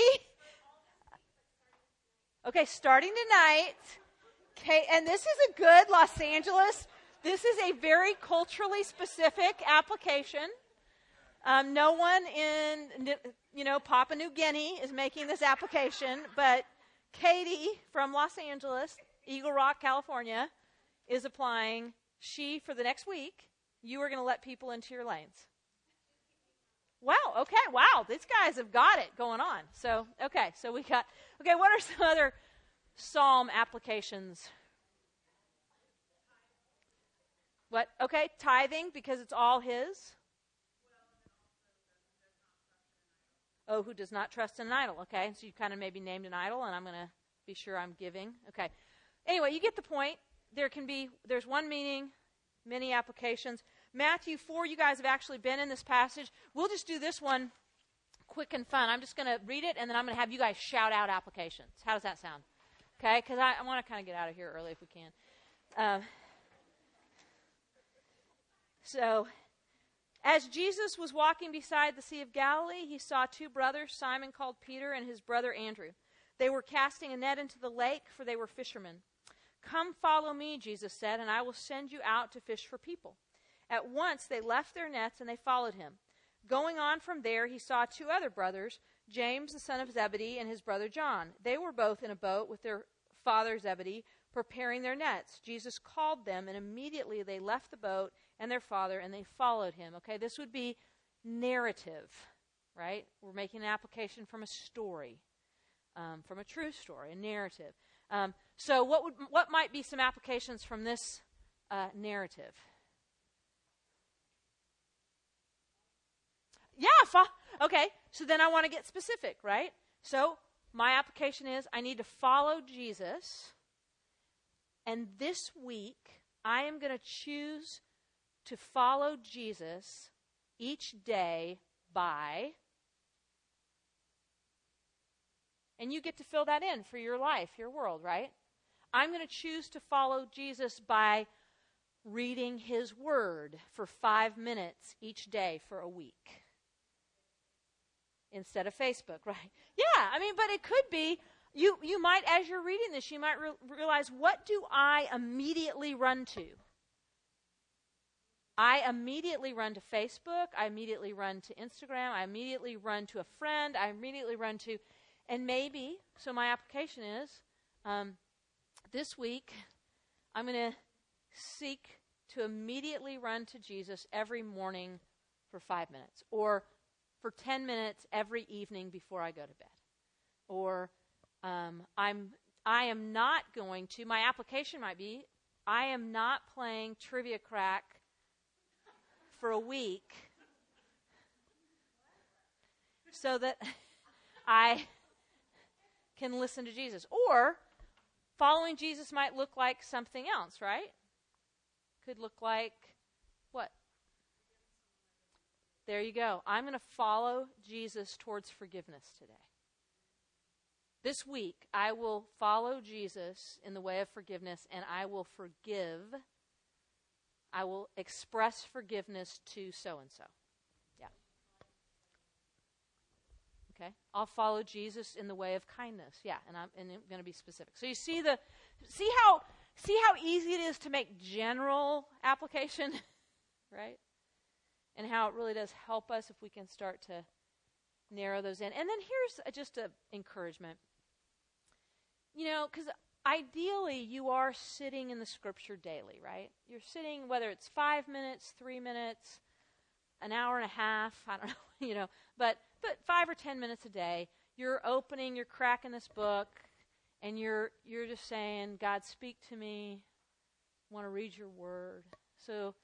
Okay, starting tonight. And this is a good Los Angeles. This is a very culturally specific application. No one in, Papua New Guinea is making this application, but Katie from Los Angeles, Eagle Rock, California, is applying. For the next week, you are going to let people into your lanes. Wow, okay, wow, these guys have got it going on. So what are some other psalm applications? What? Okay, tithing, because it's all His. Oh, who does not trust in an idol. Okay, so you kind of maybe named an idol, and I'm going to be sure I'm giving. Okay. Anyway, you get the point. There's one meaning, many applications. Matthew 4, you guys have actually been in this passage. We'll just do this one quick and fun. I'm just going to read it, and then I'm going to have you guys shout out applications. How does that sound? Okay, because I want to kind of get out of here early if we can. So, as Jesus was walking beside the Sea of Galilee, He saw two brothers, Simon called Peter and his brother Andrew. They were casting a net into the lake, for they were fishermen. Come follow me, Jesus said, and I will send you out to fish for people. At once they left their nets and they followed Him. Going on from there, He saw two other brothers, James the son of Zebedee and his brother John. They were both in a boat with their father Zebedee, preparing their nets. Jesus called them, and immediately they left the boat and their father, and they followed Him. Okay, this would be narrative, right? We're making an application from a story, from a true story, a narrative. So what might be some applications from this narrative? Yeah, okay, so then I want to get specific, right? So my application is I need to follow Jesus. And this week, I am going to choose to follow Jesus each day by, and you get to fill that in for your life, your world, right? I'm going to choose to follow Jesus by reading his word for 5 minutes each day for a week instead of Facebook, right? Yeah, I mean, but it could be, you might, as you're reading this, you might realize, what do I immediately run to? I immediately run to Facebook. I immediately run to Instagram. I immediately run to a friend. I immediately run to, and maybe, so my application is, this week, I'm going to seek to immediately run to Jesus every morning for 5 minutes, or for 10 minutes every evening before I go to bed. Or I am not going to, my application might be, I am not playing Trivia Crack for a week so that I can listen to Jesus. Or following Jesus might look like something else, right? Could look like what? There you go. I'm going to follow Jesus towards forgiveness today. This week, I will follow Jesus in the way of forgiveness, and I will forgive. I will express forgiveness to so-and-so. Yeah. Okay? I'll follow Jesus in the way of kindness. Yeah, and I'm going to be specific. So you see how easy it is to make general application, right? And how it really does help us if we can start to narrow those in. And then here's just an encouragement. You know, because ideally you are sitting in the Scripture daily, right? You're sitting, whether it's 5 minutes, 3 minutes, an hour and a half, I don't know, you know, but 5 or 10 minutes a day, you're opening, you're cracking this book, and you're just saying, God, speak to me. I want to read your word. So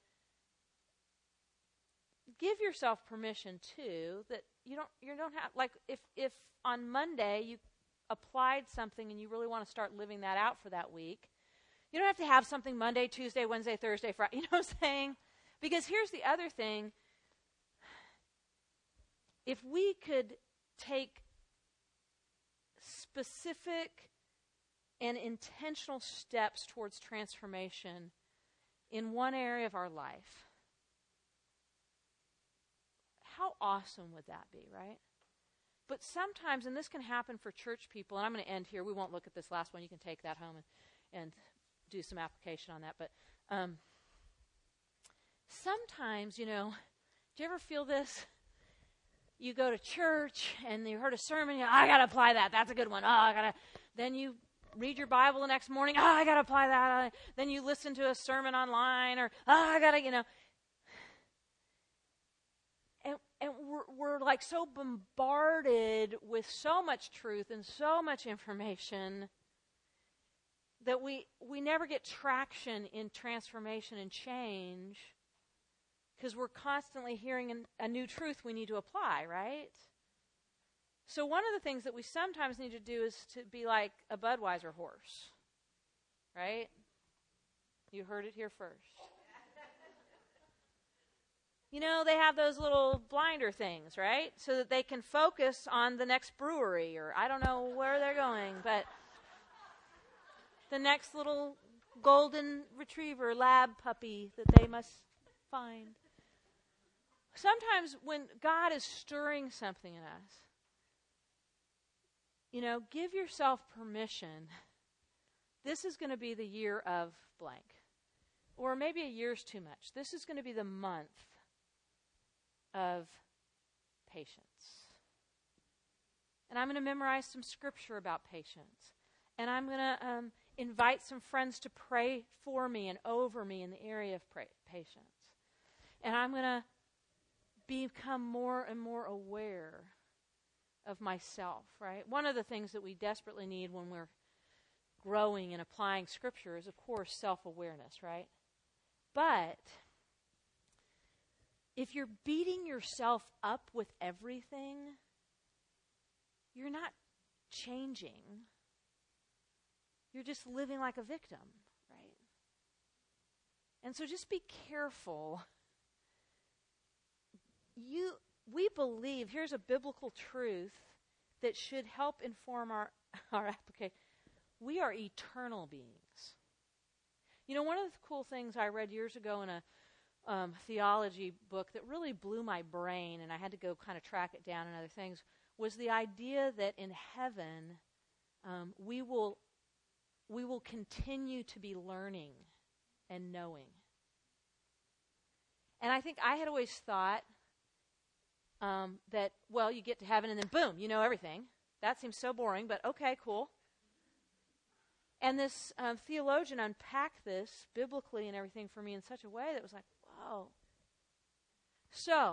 give yourself permission too that you don't have, like, if on Monday you applied something and you really want to start living that out for that week, you don't have to have something Monday, Tuesday, Wednesday, Thursday, Friday. You know what I'm saying? Because here's the other thing. If we could take specific and intentional steps towards transformation in one area of our life, how awesome would that be, right? But sometimes, and this can happen for church people, and I'm going to end here. We won't look at this last one. You can take that home and do some application on that. But sometimes, you know, do you ever feel this? You go to church, and you heard a sermon, I got to apply that. That's a good one. Then you read your Bible the next morning. I got to apply that. Then you listen to a sermon online, or, I got to, you know. And we're like so bombarded with so much truth and so much information that we never get traction in transformation and change because we're constantly hearing a new truth we need to apply, right? So one of the things that we sometimes need to do is to be like a Budweiser horse, right? You heard it here first. You know, they have those little blinder things, right? So that they can focus on the next brewery, or I don't know where they're going, but the next little golden retriever lab puppy that they must find. Sometimes when God is stirring something in us, you know, give yourself permission. This is going to be the year of blank. Or maybe a year's too much. This is going to be the month of patience. And I'm going to memorize some scripture about patience. And I'm going to invite some friends to pray for me and over me in the area of patience. And I'm going to become more and more aware of myself, right? One of the things that we desperately need when we're growing and applying scripture is, of course, self-awareness, right? But if you're beating yourself up with everything, you're not changing, you're just living like a victim, right? And so just be careful. We believe, here's a biblical truth that should help inform our application. We are eternal beings. You know, one of the cool things I read years ago in a theology book that really blew my brain, and I had to go kind of track it down and other things, was the idea that in heaven we will continue to be learning and knowing. And I think I had always thought that, well, you get to heaven and then boom, you know everything. That seems so boring, but okay, cool. And this theologian unpacked this biblically and everything for me in such a way that was like, whoa. So,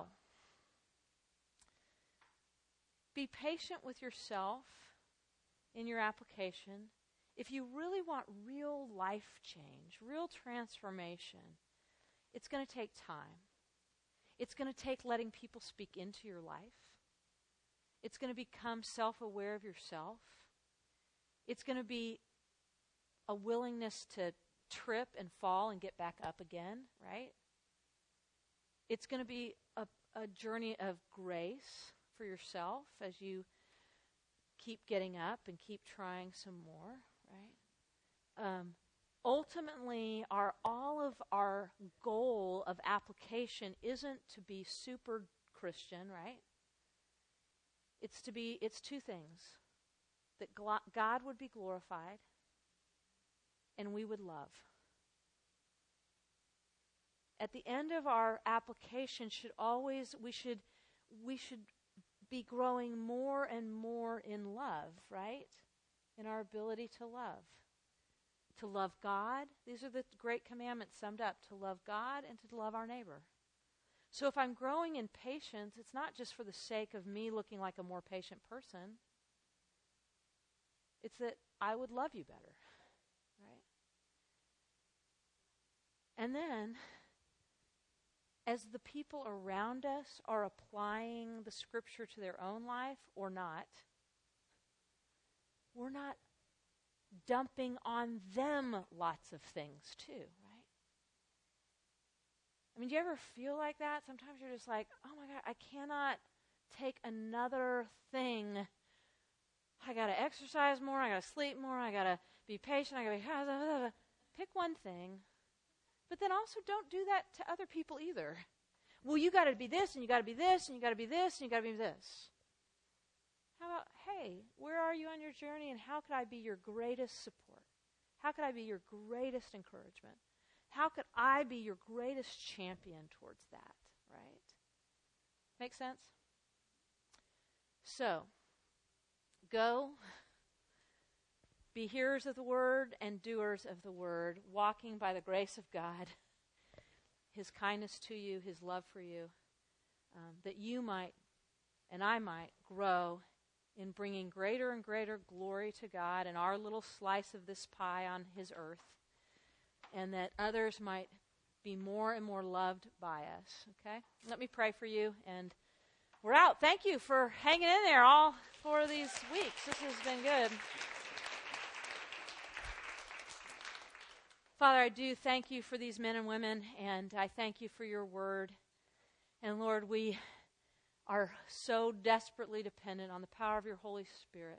be patient with yourself in your application. If you really want real life change, real transformation, it's going to take time. It's going to take letting people speak into your life. It's going to become self-aware of yourself. It's going to be a willingness to trip and fall and get back up again, right? It's going to be a journey of grace for yourself as you keep getting up and keep trying some more, right? Ultimately, all of our goal of application isn't to be super Christian, right? It's two things. That God would be glorified and we would love. At the end of our application we should be growing more and more in love, right? In our ability to love. To love God. These are the great commandments summed up. To love God and to love our neighbor. So if I'm growing in patience, it's not just for the sake of me looking like a more patient person. It's that I would love you better. Right? And then, as the people around us are applying the Scripture to their own life or not, we're not dumping on them lots of things too, right? I mean, do you ever feel like that? Sometimes you're just like, oh my God, I cannot take another thing. I got to exercise more, I got to sleep more, I got to be patient, I got to be... Pick one thing, but then also don't do that to other people either. Well, you got to be this, and you got to be this, and you got to be this, and you got to be this. How about, hey, where are you on your journey, and how could I be your greatest support? How could I be your greatest encouragement? How could I be your greatest champion towards that, right? Make sense? So, go, be hearers of the word and doers of the word, walking by the grace of God, His kindness to you, His love for you, that you might and I might grow in bringing greater and greater glory to God in our little slice of this pie on His earth, and that others might be more and more loved by us, okay? Let me pray for you, and we're out. Thank you for hanging in there all 4 of these weeks. This has been good. Father, I do thank you for these men and women, and I thank you for your word. And Lord, we are so desperately dependent on the power of your Holy Spirit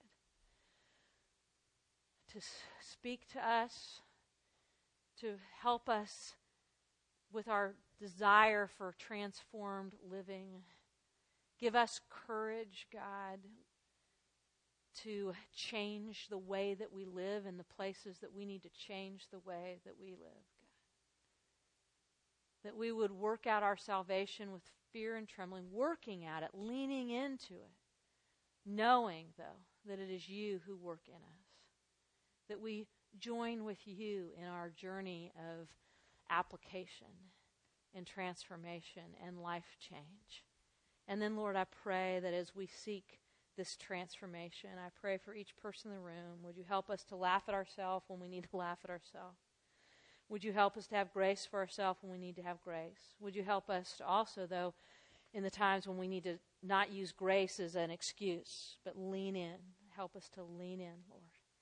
to speak to us, to help us with our desire for transformed living. Give us courage, God, to change the way that we live in the places that we need to change the way that we live, God. That we would work out our salvation with fear and trembling, working at it, leaning into it, knowing, though, that it is you who work in us. That we join with you in our journey of application and transformation and life change. And then, Lord, I pray that as we seek this transformation, I pray for each person in the room, would you help us to laugh at ourselves when we need to laugh at ourselves? Would you help us to have grace for ourselves when we need to have grace? Would you help us to also, though, in the times when we need to not use grace as an excuse, but lean in? help us to lean in, Lord.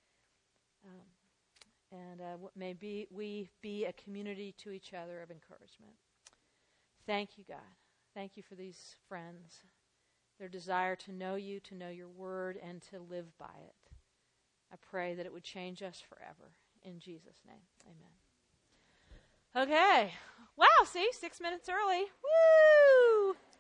May we be a community to each other of encouragement. Thank you, God. Thank you for these friends, their desire to know you, to know your word, and to live by it. I pray that it would change us forever. In Jesus' name, amen. Okay. Wow, see, 6 minutes early. Woo!